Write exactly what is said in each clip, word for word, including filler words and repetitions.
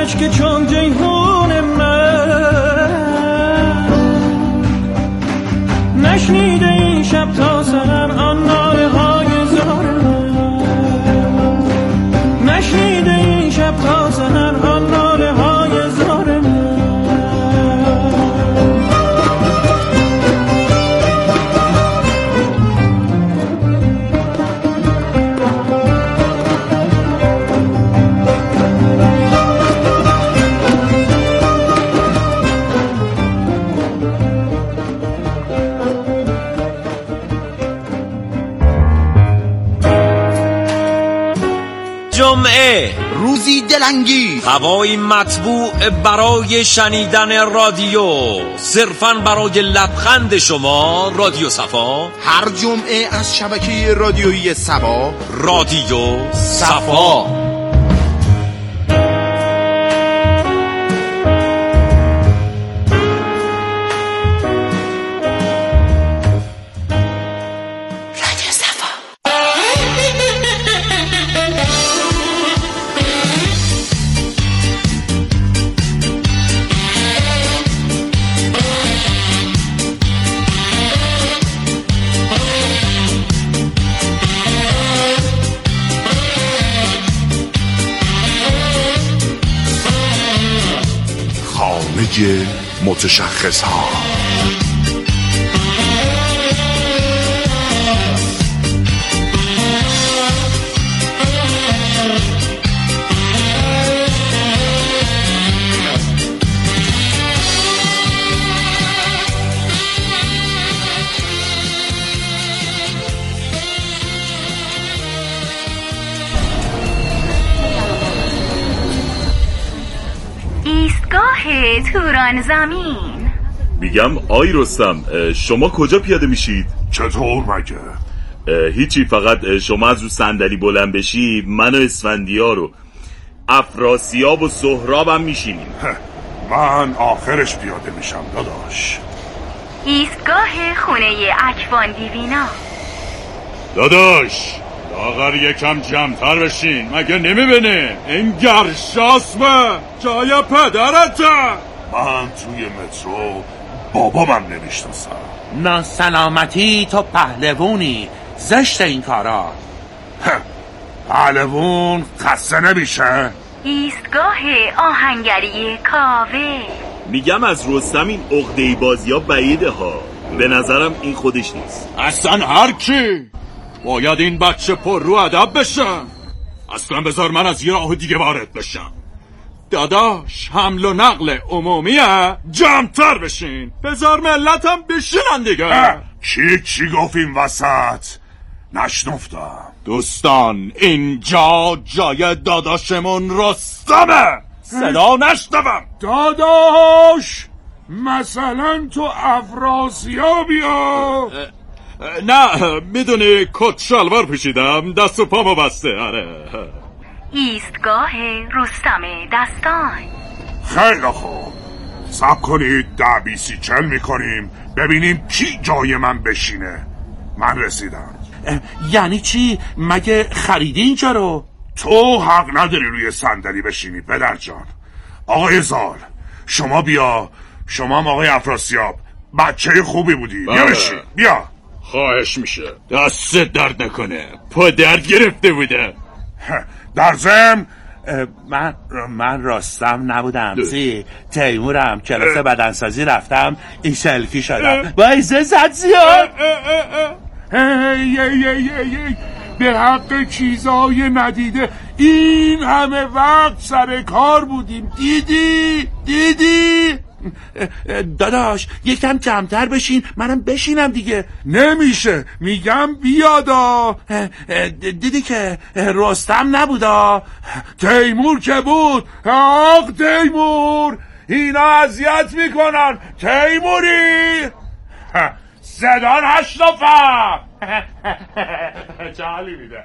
اشک چون جیهون من، نشنیده این شب تا سحر آن ناله های زار من، نشنیده این شب تا سحر آن ناله های زار من. جمعه، روزی دلانگیز، هوایی مطبوع برای شنیدن رادیو، صرفاً برای لبخند شما. رادیو صفا هر جمعه از شبکه رادیویی صبا. رادیو صفا. متشخص ها. توران زمین. میگم آی رستم، شما کجا پیاده میشید؟ چطور مگه؟ هیچی، فقط شما از رو صندلی بلند بشی من و اسفندیار و افراسیاب و سهراب هم میشینیم. من آخرش پیاده میشم داداش. ایستگاه خونه اکوان دیوینا. داداش لاغر یکم جمع‌تر بشین، مگه نمیبینه این گرشاسمه جای پدرته. من توی مترو بابا من نمیشناسم. نه سلامتی تو پهلوونی، زشت این کارا. پهلوون خسته نمیشه. ایستگاه آهنگری کاوه. میگم از رستم این عقده‌ای بازی ها بعیده ها، به نظرم این خودش نیست. اصلا هر کی باید این بچه پر رو ادب بشه. اصلا بذار من از یه راه دیگه وارد بشم. داداش حمل و نقل عمومیه، جمع‌تر بشین، بذار ملتم بشینن دیگه. چی چی گفت این وسط؟ نشنفتم. دوستان اینجا جای داداشمون رستمه، صدا نشنوم. داداش مثلا تو افراسیابی ها؟ نه میدونی کت شلوار پوشیدم، دست و پامو بسته. آره. ایستگاه رستم دستان. خیلی خوب، صبر کنید ده بیسی چل میکنیم ببینیم کی جای من بشینه. من رسیدم. یعنی چی؟ مگه خریدی اینجا رو؟ تو حق نداری روی صندلی بشینی پدر جان. آقای زال شما بیا، شما هم آقای افراسیاب بچه خوبی بودی. بیا بشین، بیا. خواهش میشه، دست درد نکنه، پا درد گرفته بوده. در ضمن من من راستم نبودم زی تیمورم، کلاس بدنسازی رفتم، این سلفی شدم با ایزه زد زیاد. به حق چیزای ندیده این همه وقت سر کار بودیم. دیدی دیدی داداش یکم جمع‌تر بشین، منم بشینم دیگه. نمیشه، میگم بیادا. دیدی که رستم نبودا، تیمور که بود. آق تیمور اینا اذیت میکنن. تیموری صدا نشنفم. جالی میده.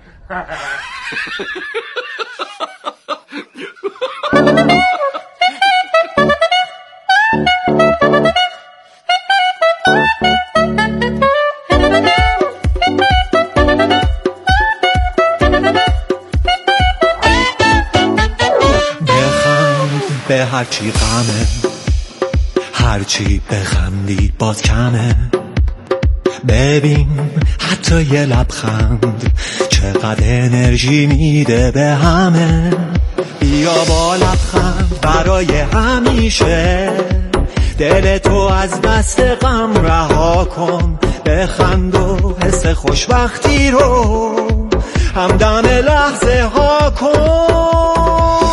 بخند به هرچی غمه، هرچی بخندی باز کمه. ببین حتی یه لبخند چقدر انرژی میده به همه. بیا با لبخند برای همیشه دل تو از دست غم رها کن. بخند و حس خوشبختی رو همدم لحظه ها کن.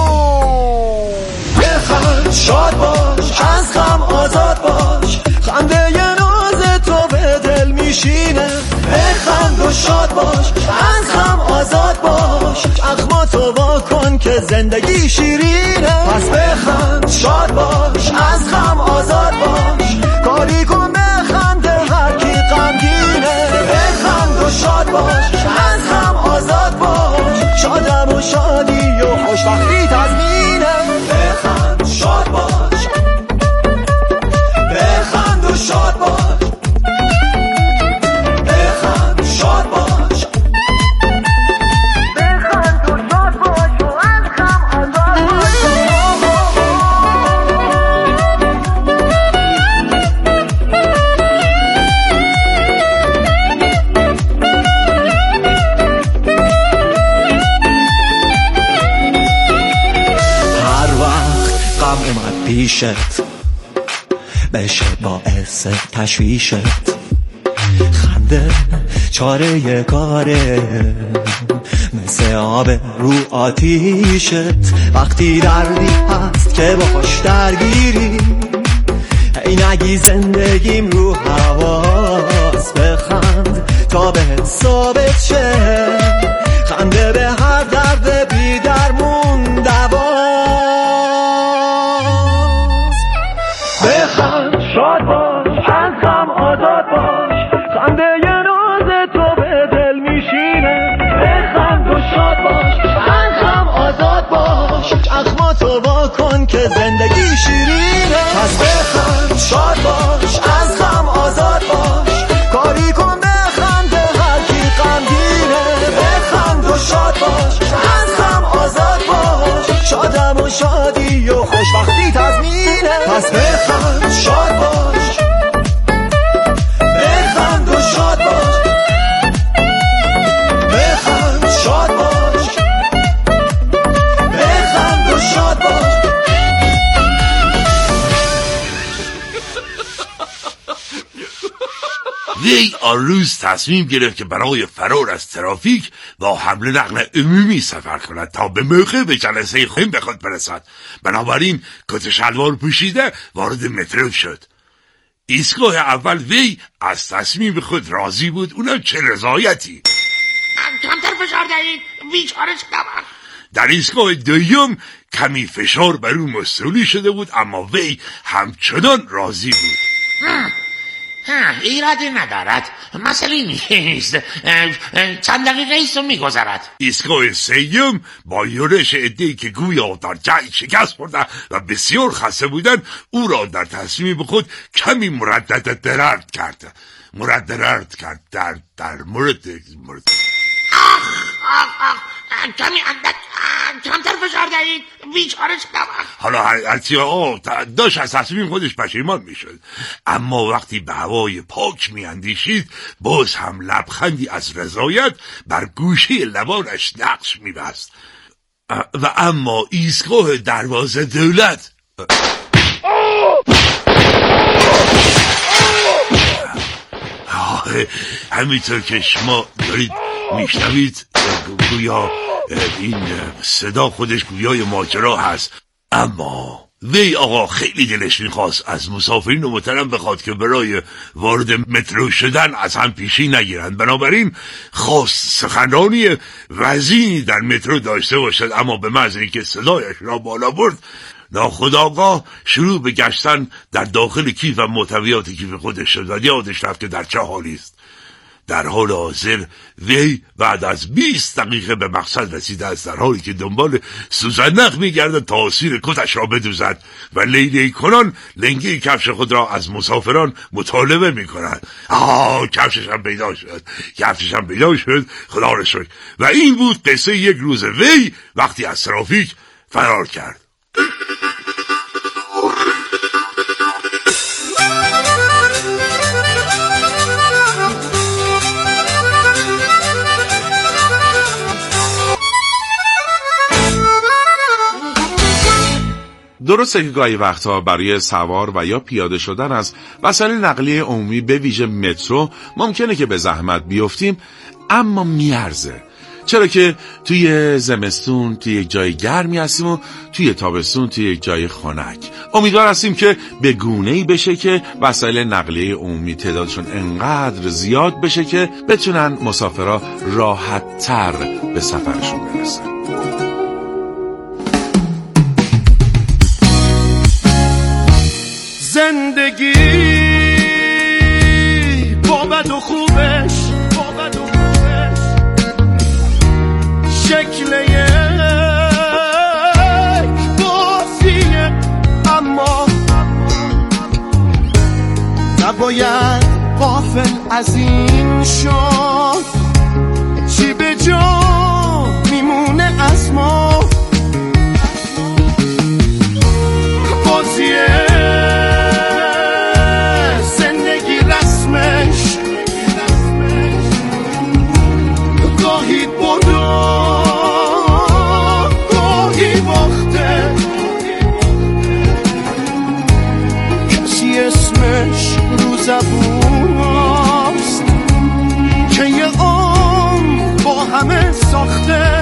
بخند شاد باش، از غم آزاد باش، خنده ی ناز تو به دل میشینه. بخند و شاد باش، از غم آزاد باش، اخماتو وا کن که زندگی شیرینه. پس بخند شاد باش، از غم آزاد باش، کاری کن بخنده هر کی غمگینه. بخند و شاد باش، از غم آزاد باش، شادم و شادی و خوشبختی تضمینه. بخند شاد باش، بخند و شاد باش، بخند شاد باش، بخند و شاد باش و از غم آزاد باش. پیشت بشه باعث تشویشت، خنده چاره کاره مثل آب رو آتیشت. وقتی دردی هست که باش درگیری، ای نگی زندگیم رو حواس. بخند تا بهت ثابت شه، خنده به هر درد بی درمون دوا. بخند شاد باش، از غم آزاد باش، خنده ی ناز تو به دل میشینه. بخند و شاد باش، از غم آزاد باش، اخماتو وا کن که زندگی شیرینه. پس بخند شاد باش، از غم آزاد باش، کاری کن بخنده هر کی غمگینه. بخند و شاد باش، از غم آزاد باش، شادم و شادی و خوشبختی تضمینه. پس بخند شاد باش، بخند و شاد باش، بخند شاد باش، بخند و شاد باش. وی آن روز تصمیم گرفت که برای فرار از ترافیک با حمل نقل عمومی سفر کند تا به موقع به جلسه خود به خود برسد. بنابراین کت شلوار پوشیده وارد مترو شد. ایستگاه اول وی از تصمیم خود راضی بود، اونم چه رضایتی. کمتر فشار دهید، بیچاره شدم. در ایستگاه دوم کمی فشار بر او مستولی شده بود، اما وی همچنان راضی بود. ها، ایرادی ندارد، مسئله نیست. چند دقیقه ایست و میگذرد. ایستگاه سیوم با یورش عده‌ای که گویا در جنگ شکست خورده و بسیار خسته بودند، او را در تصمیم خود کمی مردد درد کرد. مردد کرد در در مورد مورد آخ آخ آخ کمی اندک کمتر فشار دهید، بیچاره شدم. حالا هرچی آه داشت از تصمیم خودش پشیمان میشد، اما وقتی به هوای پاک میاندیشید باز هم لبخندی از رضایت بر گوشه لبانش نقش میبست. و اما ایستگاه دروازه دولت همینطور که شما دارید میشنوید گویا این صدا خودش گویای ماجرا هست. اما وی آقا خیلی دلش میخواست از مسافرین و محترم بخواد که برای وارد مترو شدن از هم پیشی نگیرند، بنابراین خواست سخنرانی وزینی در مترو داشته باشد، اما به محض اینکه صدایش را بالا برد ناخودآگاه شروع به گشتن در داخل کیف و محتویات کیف خودش شد و یادش رفت که در چه حالی است. در حال حاضر وی بعد از بیست دقیقه به مقصد رسیده است، در حالی که دنبال سوزنق میگردد تا آسیر کتش را بدوزد و لیلی کنان لنگه کفش خود را از مسافران مطالبه میکند. آه کفشش هم پیدا شد، کفشش هم پیدا شد، خدا را شکر. و این بود قصه یک روز وی وقتی از ترافیک فرار کرد. درسته که گاهی وقتها برای سوار و یا پیاده شدن از وسایل نقلیه عمومی به ویژه مترو ممکنه که به زحمت بیفتیم، اما میارزه. چرا که توی زمستون توی یک جای گرمی هستیم و توی تابستون توی یک جای خنک. امیدوار هستیم که به گونه‌ای بشه که وسایل نقلیه عمومی تعدادشون انقدر زیاد بشه که بتونن مسافرها راحت تر به سفرشون برسن. زندگی با بد و خوبش، با بد و خوبش شکل یک بازیه، اما نباید غافل از این شد چی به جا میمونه از ما. بازیه زبوناست که یه عمر با همه ساخته.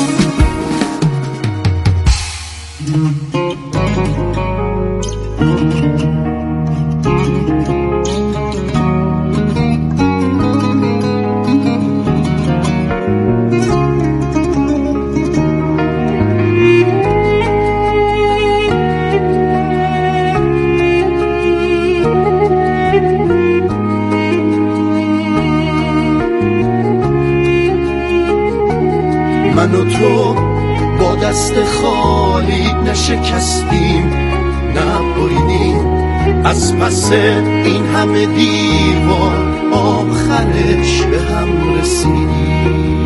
من و تو با دست خالی نشکستیم، نبریدیم از پس این همه دیوار، آخرش به هم رسیدیم.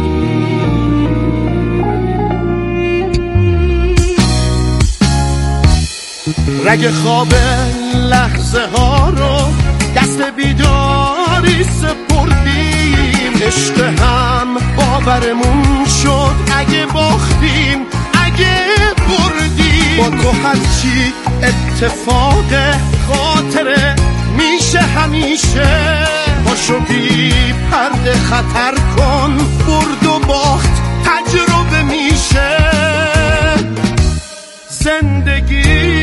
رگ خواب لحظه ها رو دست بیداری سپردیم، عشق هم باورمون شد اگه باختیم اگه بردیم. با تو هرچی اتفاق خاطره میشه همیشه، پاشو بی پرده خطر کن، برد و باخت تجربه میشه. زندگی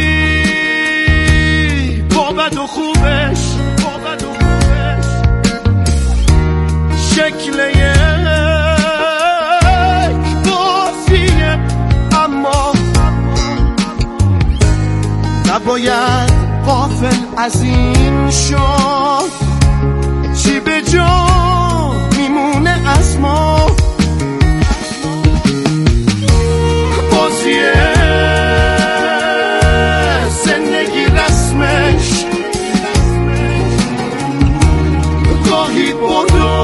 با بد و خوبش، با بد و خوبش شکل یک بازیه، اما نباید غافل از این شد چی به جا میمونه از ما. بازیه زندگی رسمش گاهی برده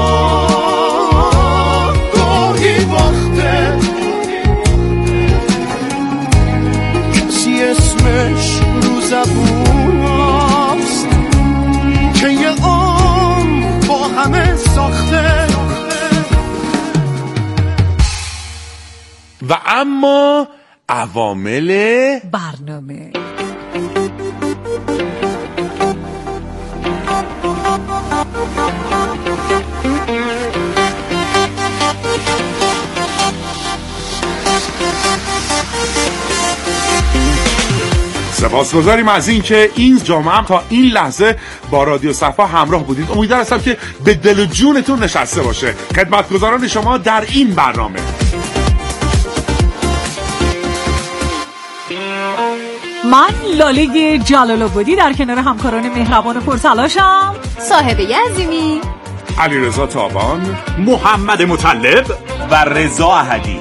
گاهی باخته، کسی اسمش رو زبون هست که یه عمر با همه ساخته. و اما عوامل برنامه سپاسگزاریم از این که این جامعه هم تا این لحظه با رادیو صفا همراه بودید. امیدوار هستم که به دل و جونتون نشسته باشه. خدمتگزاران شما در این برنامه: من لاله جلال‌آبادی در کنار همکاران مهربان و پرتلاشم، صاحبه عظیمی، علیرضا تابان، محمد مطلب و رضا احدی.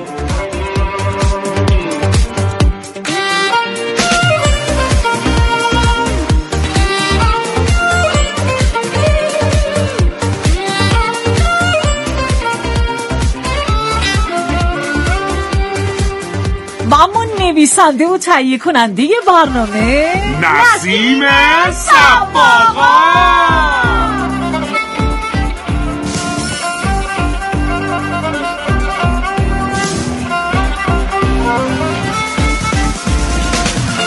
نویسنده و تهیه کننده برنامه نسیم صباغا.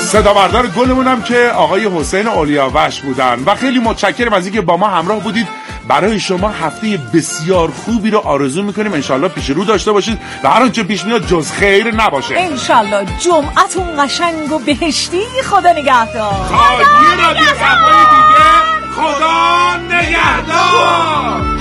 صدا بردار گلمونم که آقای حسین اولیاوش بودن و خیلی متشکرم از اینکه با ما همراه بودید. برای شما هفته بسیار خوبی رو آرزو میکنیم، انشالله پیش رو داشته باشید و هر آنچه پیش میاد جز خیر نباشه. انشالله جمعتون قشنگ و بهشتی. خدا نگهدار. تا یه رادیو صفای دیگه، خدا نگهدار.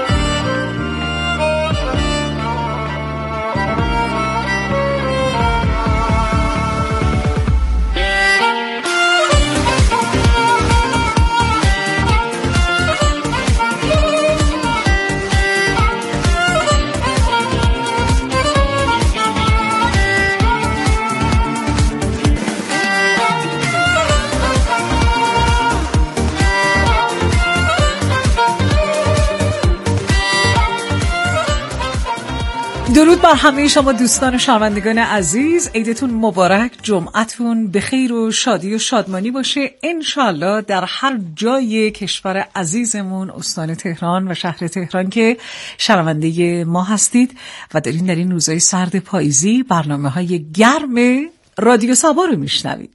درود بر همه شما دوستان و شنوندگان عزیز. عیدتون مبارک، جمعتون بخیر و شادی و شادمانی باشه انشالله در هر جای کشور عزیزمون، استان تهران و شهر تهران که شنونده ما هستید و دارین در این روزهای سرد پاییزی برنامه های گرم رادیو صبا رو میشنوید.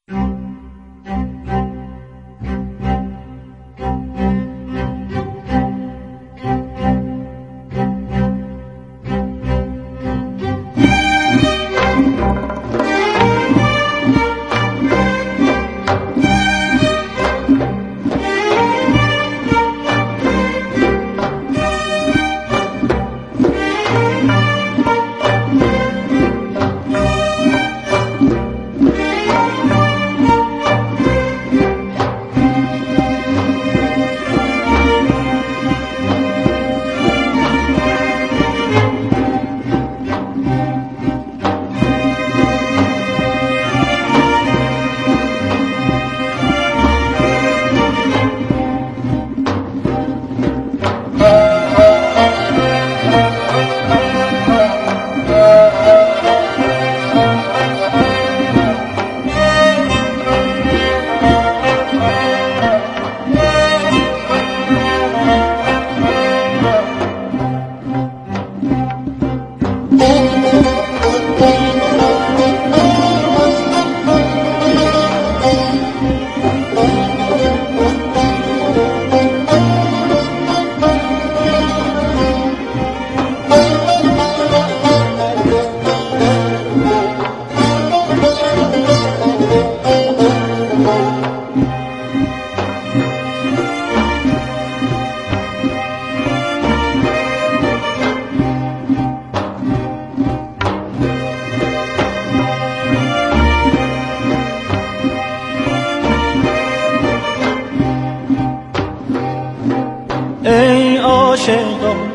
ای عاشقان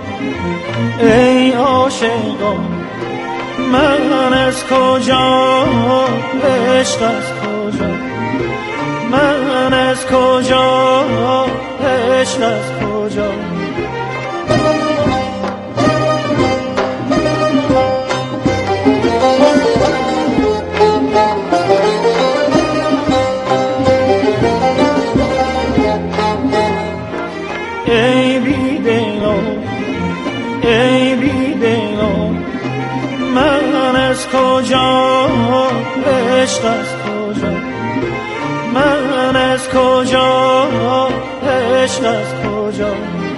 ای عاشقان من از کجا عشق از کجا من از کجا عشق از کجا ای بیدلان ای بیدلان من از کجا عشق از کجا من از کجا عشق از کجا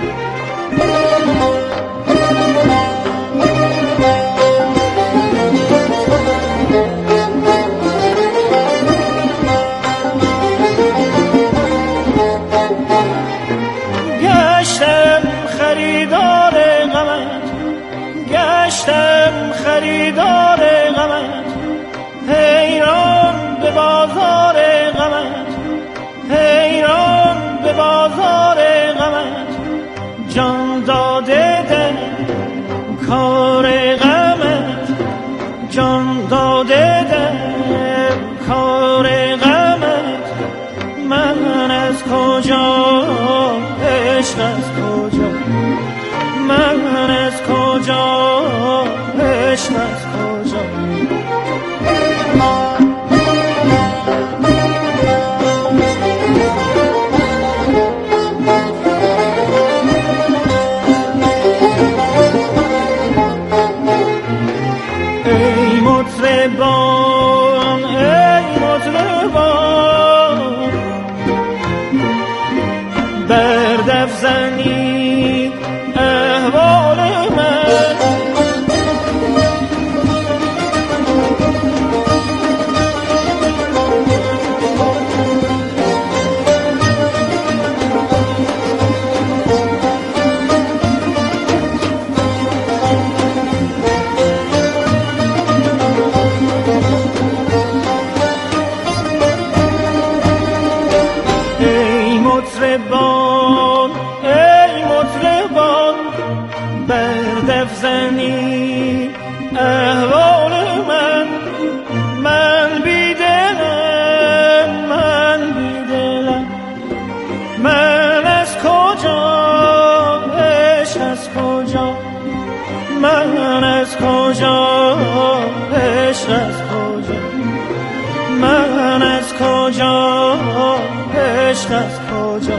گشتم خریدار غمت گشتم خریدار غمت حیران به بازار غمت حیران به بازار غمت جان داده دل کار غمت جان داده دل کار غمت من از کجا عشق از کجا من از کجا عشق از کجا ای مطربان ای مطربان محبان ای مطربان بردف زنی احوال من من بیدلم من بیدلم من از کجا عشق از کجا من از کجا عشق از کجا من از کجا عشق از کجا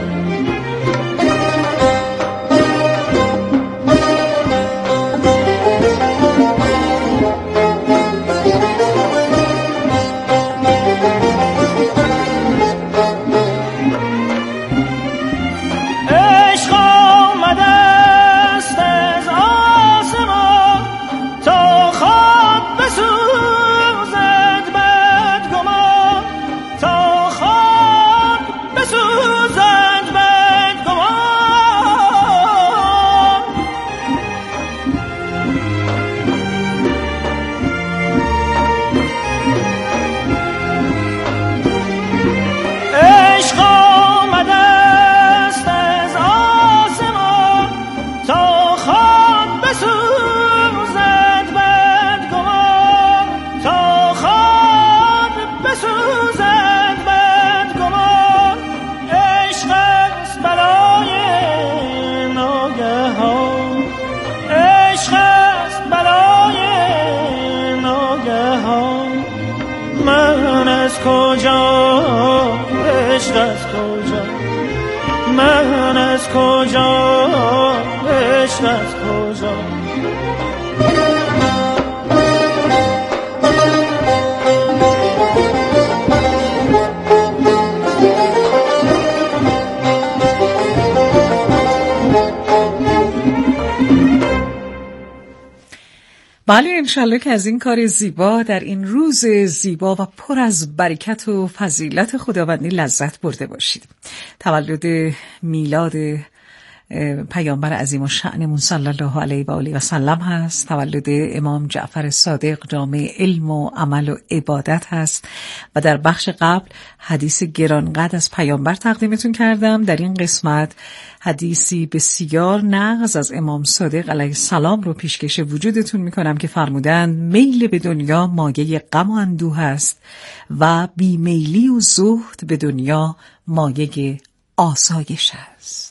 من از کجا عشق از کجا بله انشالله که از این کار زیبا در این روز زیبا و پر از برکت و فضیلت خداوندی لذت برده باشید. تولد میلاد پیامبر عظیم الشأنمون صلی الله علیه و آله و سلم هست. تولد امام جعفر صادق جامع علم و عمل و عبادت هست و در بخش قبل حدیث گرانقدر از پیامبر تقدیمتون کردم. در این قسمت حدیثی بسیار نغز از امام صادق علیه السلام رو پیشکش وجودتون میکنم که فرمودند میل به دنیا مایه غم و اندوه است و بیمیلی و زهد به دنیا مایه آسایش است.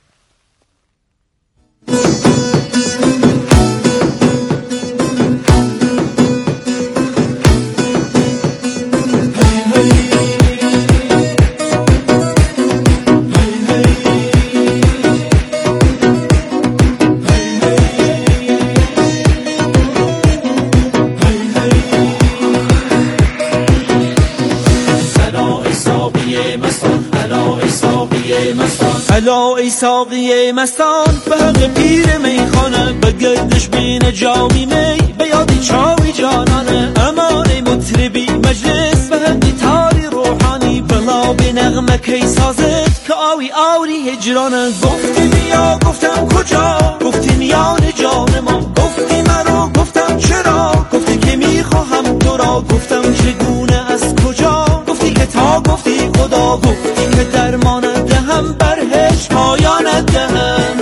الا ای ساقی مستان به حق پیر میخانه به گردش بین جامی می به یادی چاوی جانانه امان ای مطربی مجلس به حقی تاری روحانی بلا به نغمه کی سازد که آوی آوری هجرانه گفتی بیا گفتم کجا گفتی میان جان ما گفتی مرا گفتم چرا گفتی که میخواهم تو را گفتم چگونه از کجا گفتی که تا گفتی خدا گفتی که درمانت دهم بر هیچ پایانت دهم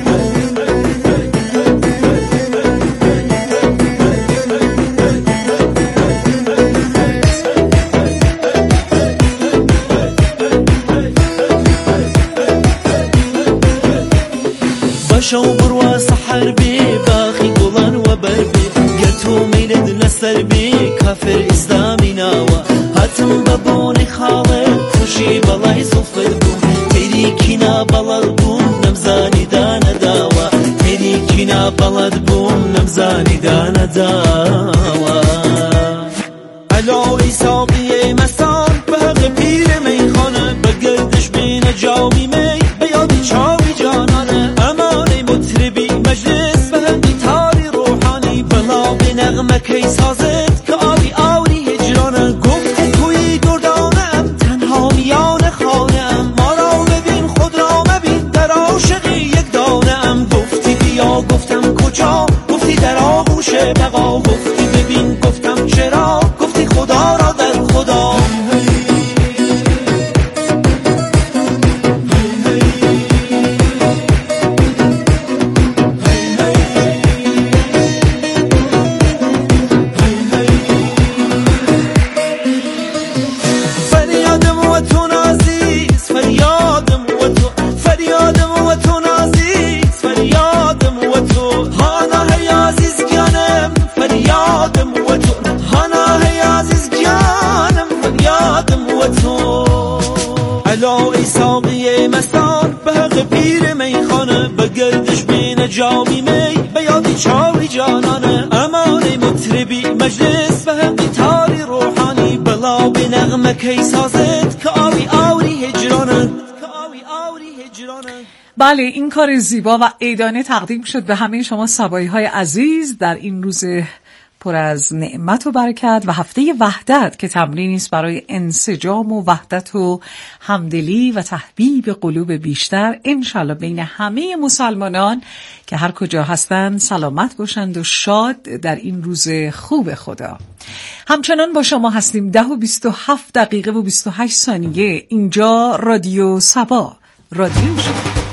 باشو برو سحر بی باخی گلان و بربی گرتو میلد نسر بی کافر اسلامی ناوا هاتم ببونی خالق خوشی بالای صفر بون تیری کینا بالاد بون نمزانی دانا داوا تیری کینا بالاد بون نمزانی دانا داوا الا ای ساقی مستان به حق پیر میخانه به گردش بین جامی می به یادی چاوی جانانه امان ای مطربی مجلس به حقی تاری روحانی بلا به نغمه کی سازد که آبی آوری هجرانه گفت توی دردانم تنها میان خانم ما را ببین خود را مبین در عاشقی یک دانم گفتی بیا گفتم کجا گفتی در آغوش بقا گفتی ببین گفتم چرا گفتی خدا را در خدا جامی می به یادی چاوی جانانه امانه مطربی مجلس به حقی تاری روحانی بلا به نغمه کی سازد که آوی آوری هجرانه. بله، این کار زیبا و عیدانه تقدیم شد به همه شما صبایی های عزیز در این روز پر از نعمت و برکت و هفته وحدت که تمرینی است برای انسجام و وحدت و همدلی و تحبیب قلوب بیشتر انشالله بین همه مسلمانان که هر کجا هستند سلامت باشند و شاد در این روز خوب خدا. همچنان با شما هستیم ده و بیست و هفت دقیقه و بیست و هشت ثانیه. اینجا رادیو صبا، رادیو شما.